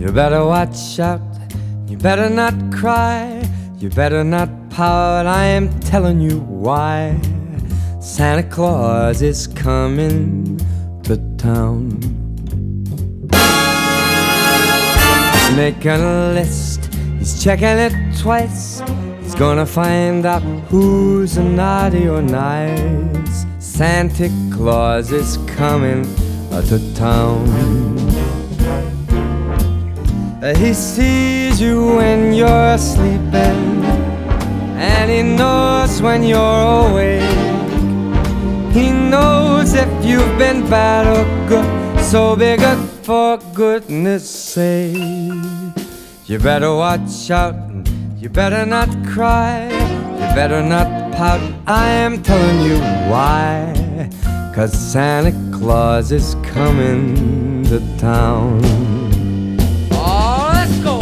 You better watch out, you better not cry, you better not pout, I am telling you why. Santa Claus is coming to town. He's making a list, he's checking it twice. He's gonna find out who's naughty or nice. Santa Claus is coming to town. He sees you when you're sleeping, and he knows when you're awake. He knows if you've been bad or good, so be good for goodness sake. You better watch out, you better not cry, you better not pout, I am telling you why. 'Cause Santa Claus is coming to town. Oh, let's go!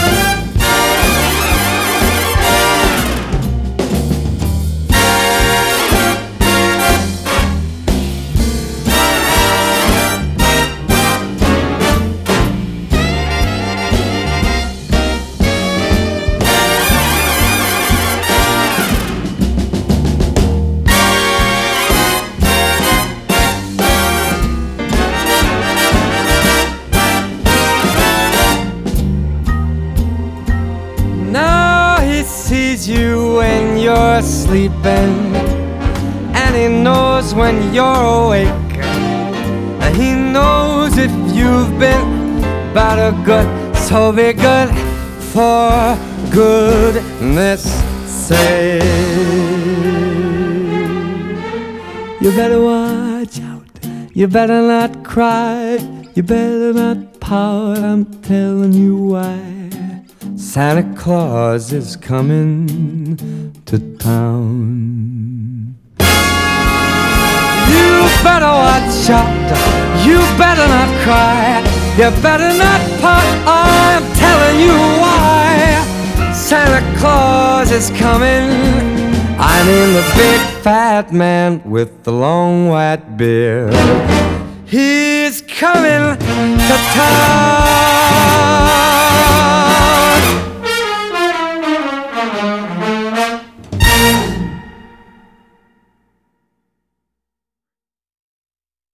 Sees you when you're sleeping, and he knows when you're awake. He knows if you've been bad or good, so be good for goodness sake. You better watch out, you better not cry, you better not pout, I'm telling you why. Santa Claus is coming to town. You better watch out, you better not cry, you better not pout, I'm telling you why. Santa Claus is coming, I mean the big fat man with the long white beard. He's coming to town.